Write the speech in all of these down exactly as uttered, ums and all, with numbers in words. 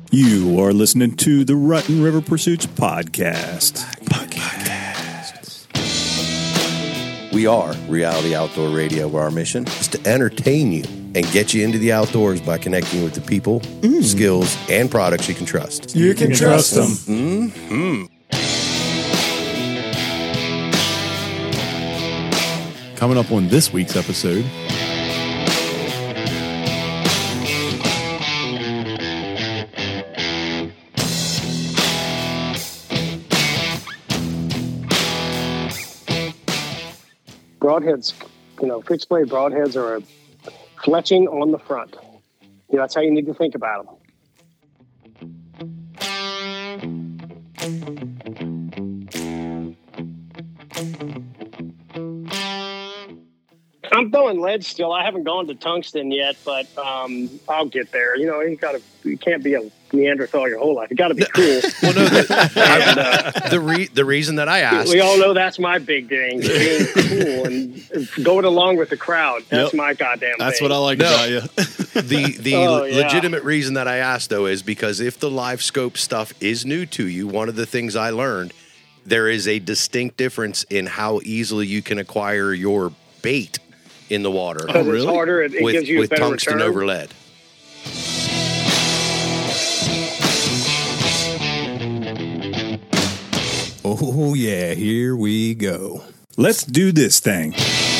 You are listening to the Rutten River Pursuits podcast. Podcast. We are Reality Outdoor Radio, where our mission is to entertain you and get you into the outdoors by connecting with the people, mm. skills, and products you can trust. You, you can, can trust, trust them. them. Mm-hmm. Coming up on this week's episode... Broadheads, you know, fixed blade broadheads are fletching on the front. You know, that's how you need to think about them. I'm throwing lead still. I haven't gone to tungsten yet, but um, I'll get there. You know, you got to. You can't be a Neanderthal your whole life. You got to be cool. Well, no, the, and, uh, the re- the reason that I asked, we all know that's my big thing, being cool and going along with the crowd. That's yep. my goddamn. That's thing. what I like no, about you. the the oh, yeah. legitimate reason that I asked though is because if the live scope stuff is new to you, one of the things I learned, there is a distinct difference in how easily you can acquire your bait in the water. Oh, really? It's harder. It, it with, gives you with a better tungsten return. over lead. Oh, yeah, here we go. Let's do this thing.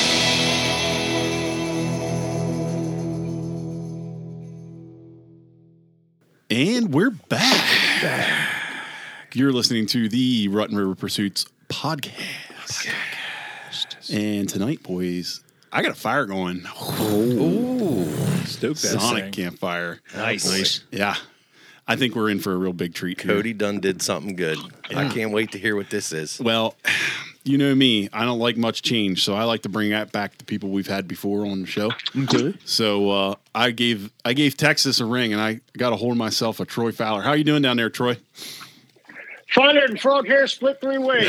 And we're back. back. You're listening to the Rutten River Pursuits podcast. podcast. And tonight, boys, I got a fire going. Ooh. Stoked that Sonic thing. campfire. Nice. nice. Yeah. I think we're in for a real big treat. Cody here. done did something good. Yeah. I can't wait to hear what this is. Well, you know me. I don't like much change, so I like to bring that back to people we've had before on the show. Okay. So uh, I gave I gave Texas a ring, and I got a hold of myself a Troy Fowler. How you doing down there, Troy? Finer than frog hair split three ways.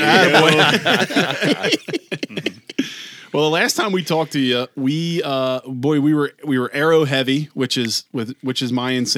Well, the last time we talked to you, we uh, boy, we were we were arrow heavy, which is with which is my insane.